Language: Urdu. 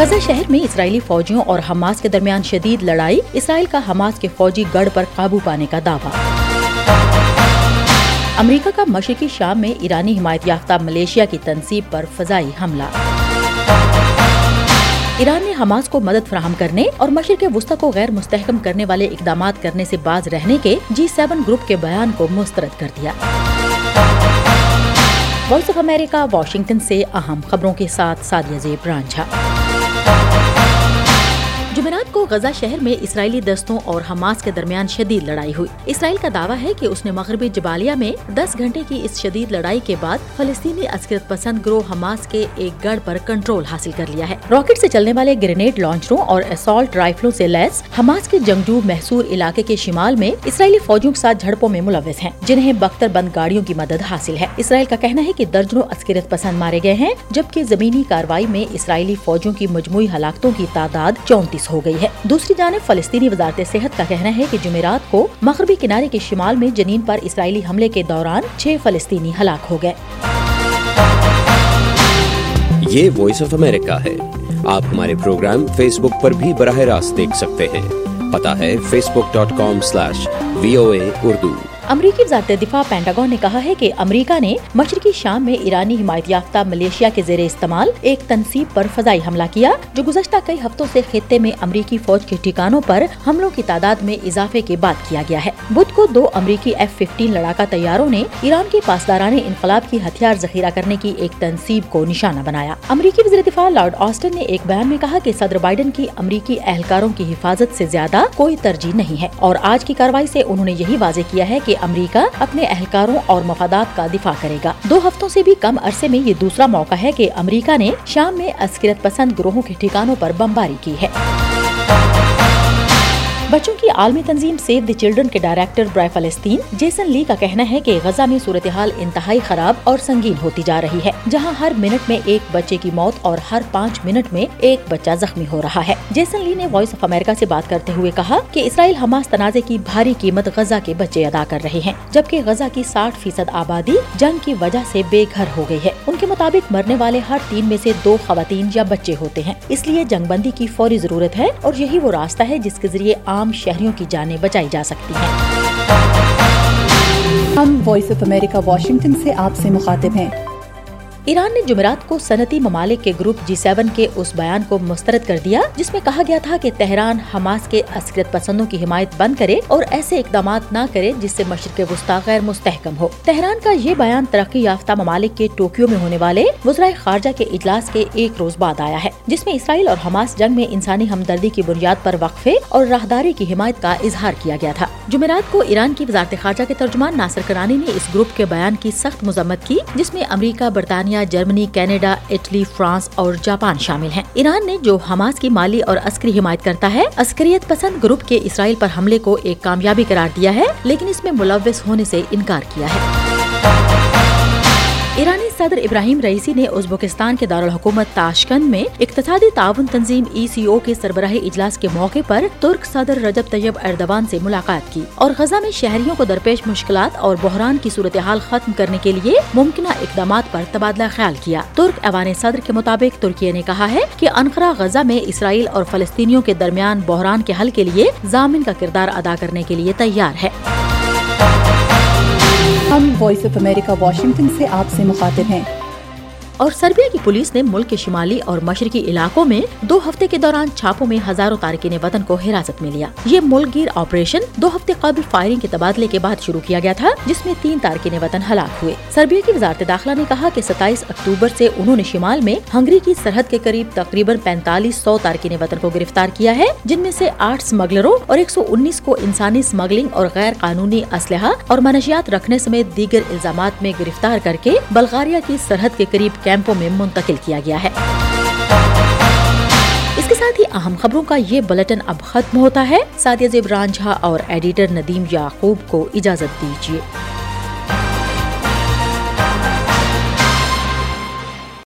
غزہ شہر میں اسرائیلی فوجیوں اور حماس کے درمیان شدید لڑائی، اسرائیل کا حماس کے فوجی گڑھ پر قابو پانے کا دعویٰ۔ امریکہ کا مشرقی شام میں ایرانی حمایت یافتہ ملیشیا کی تنصیب پر فضائی حملہ۔ ایران نے حماس کو مدد فراہم کرنے اور مشرق وسطی کو غیر مستحکم کرنے والے اقدامات کرنے سے باز رہنے کے G7 گروپ کے بیان کو مسترد کر دیا۔ وائس آف امریکہ واشنگٹن سے اہم خبروں کے ساتھ سادیہ زیب رانجھا۔ جمعرات کو غزہ شہر میں اسرائیلی دستوں اور حماس کے درمیان شدید لڑائی ہوئی۔ اسرائیل کا دعویٰ ہے کہ اس نے مغربی جبالیہ میں 10 گھنٹے کی اس شدید لڑائی کے بعد فلسطینی عسکریت پسند گروہ حماس کے ایک گڑھ پر کنٹرول حاصل کر لیا ہے۔ راکٹ سے چلنے والے گرینیڈ لانچروں اور اسالٹ رائفلوں سے لیس حماس کے جنگجو محصور علاقے کے شمال میں اسرائیلی فوجیوں کے ساتھ جھڑپوں میں ملوث ہیں، جنہیں بختر بند گاڑیوں کی مدد حاصل ہے۔ اسرائیل کا کہنا ہے کہ درجنوں عسکریت پسند مارے گئے ہیں، جبکہ زمینی کارروائی میں اسرائیلی فوجیوں کی مجموعی ہلاکتوں کی تعداد 34 ہو گئی ہے۔ دوسری جانب فلسطینی وزارت صحت کا کہنا ہے کہ جمعرات کو مغربی کنارے کے شمال میں جنین پر اسرائیلی حملے کے دوران 6 فلسطینی ہلاک ہو گئے۔ یہ وائس آف امریکہ ہے۔ آپ ہمارے پروگرام فیس بک پر بھی براہ راست دیکھ سکتے ہیں۔ پتہ ہے facebook.com/VOA Urdu۔ امریکی وزارت دفاع پینٹاگون نے کہا ہے کہ امریکہ نے مشرقی شام میں ایرانی حمایت یافتہ ملیشیا کے زیر استعمال ایک تنصیب پر فضائی حملہ کیا، جو گزشتہ کئی ہفتوں سے خطے میں امریکی فوج کے ٹھکانوں پر حملوں کی تعداد میں اضافے کے بعد کیا گیا ہے۔ بدھ کو 2 امریکی F-15 لڑاکا طیاروں نے ایران کے پاسداران انقلاب کی ہتھیار ذخیرہ کرنے کی ایک تنصیب کو نشانہ بنایا۔ امریکی وزیر دفاع لارڈ آسٹن نے ایک بیان میں کہا کہ صدر بائیڈن کی امریکی اہلکاروں کی حفاظت سے زیادہ کوئی ترجیح نہیں ہے، اور آج کی کارروائی سے انہوں نے یہی واضح کیا ہے کہ امریکہ اپنے اہلکاروں اور مفادات کا دفاع کرے گا۔ 2 ہفتوں سے بھی کم عرصے میں یہ دوسرا موقع ہے کہ امریکہ نے شام میں عسکریت پسند گروہوں کے ٹھکانوں پر بمباری کی ہے۔ بچوں کی عالمی تنظیم سیو دی چلڈرن کے ڈائریکٹر برائے فلسطین جیسن لی کا کہنا ہے کہ غزہ میں صورتحال انتہائی خراب اور سنگین ہوتی جا رہی ہے، جہاں ہر منٹ میں ایک بچے کی موت اور ہر 5 منٹ میں ایک بچہ زخمی ہو رہا ہے۔ جیسن لی نے وائس آف امریکہ سے بات کرتے ہوئے کہا کہ اسرائیل حماس تنازع کی بھاری قیمت غزہ کے بچے ادا کر رہے ہیں، جبکہ غزہ کی 60% آبادی جنگ کی وجہ سے بے گھر ہو گئی ہے۔ ان کے مطابق مرنے والے ہر 3 میں سے 2 خواتین یا بچے ہوتے ہیں، اس لیے جنگ بندی کی فوری ضرورت ہے، اور یہی وہ راستہ ہے جس کے ذریعے عام شہریوں کی جانیں بچائی جا سکتی ہیں۔ ہم وائس آف امریکہ واشنگٹن سے آپ سے مخاطب ہیں۔ ایران نے جمعرات کو صنعتی ممالک کے گروپ G7 کے اس بیان کو مسترد کر دیا جس میں کہا گیا تھا کہ تہران حماس کے عسکریت پسندوں کی حمایت بند کرے اور ایسے اقدامات نہ کرے جس سے مشرق وسطی غیر مستحکم ہو۔ تہران کا یہ بیان ترقی یافتہ ممالک کے ٹوکیو میں ہونے والے وزرائے خارجہ کے اجلاس کے 1 روز بعد آیا ہے، جس میں اسرائیل اور حماس جنگ میں انسانی ہمدردی کی بنیاد پر وقفے اور راہداری کی حمایت کا اظہار کیا گیا تھا۔ جمعرات کو ایران کی وزارت خارجہ کے ترجمان ناصر کنعانی نے اس گروپ کے بیان کی سخت مذمت کی، جس میں امریکہ، برطانیہ، جرمنی، کینیڈا، اٹلی، فرانس اور جاپان شامل ہیں۔ ایران نے، جو حماس کی مالی اور عسکری حمایت کرتا ہے، عسکریت پسند گروپ کے اسرائیل پر حملے کو ایک کامیابی قرار دیا ہے، لیکن اس میں ملوث ہونے سے انکار کیا ہے۔ ایرانی صدر ابراہیم رئیسی نے ازبکستان کے دارالحکومت تاشکند میں اقتصادی تعاون تنظیم ECO کے سربراہی اجلاس کے موقع پر ترک صدر رجب طیب ایردوان سے ملاقات کی اور غزہ میں شہریوں کو درپیش مشکلات اور بحران کی صورتحال ختم کرنے کے لیے ممکنہ اقدامات پر تبادلہ خیال کیا۔ ترک ایوان صدر کے مطابق ترکیہ نے کہا ہے کہ انقرہ غزہ میں اسرائیل اور فلسطینیوں کے درمیان بحران کے حل کے لیے ضامن کا کردار ادا کرنے کے لیے تیار ہے۔ ہم وائس آف امریکہ واشنگٹن سے آپ سے مخاطب ہیں۔ اور سربیا کی پولیس نے ملک کے شمالی اور مشرقی علاقوں میں 2 ہفتے کے دوران چھاپوں میں ہزاروں تارکین وطن کو حراست میں لیا۔ یہ ملک گیر آپریشن 2 ہفتے قبل فائرنگ کے تبادلے کے بعد شروع کیا گیا تھا، جس میں 3 تارکین وطن ہلاک ہوئے۔ سربیا کی وزارت داخلہ نے کہا کہ 27 اکتوبر سے انہوں نے شمال میں ہنگری کی سرحد کے قریب تقریباً 4500 تارکین وطن کو گرفتار کیا ہے، جن میں سے 8 اسمگلروں اور 119 کو انسانی اسمگلنگ اور غیر قانونی اسلحہ اور منشیات رکھنے سمیت دیگر الزامات میں گرفتار کر کے بلغاریہ کی سرحد کے قریب کیمپوں میں منتقل کیا گیا ہے۔ اس کے ساتھ ہی اہم خبروں کا یہ بلٹن اب ختم ہوتا ہے۔ سادیہ زیب رانجھا اور ایڈیٹر ندیم یعقوب کو اجازت دیجیے۔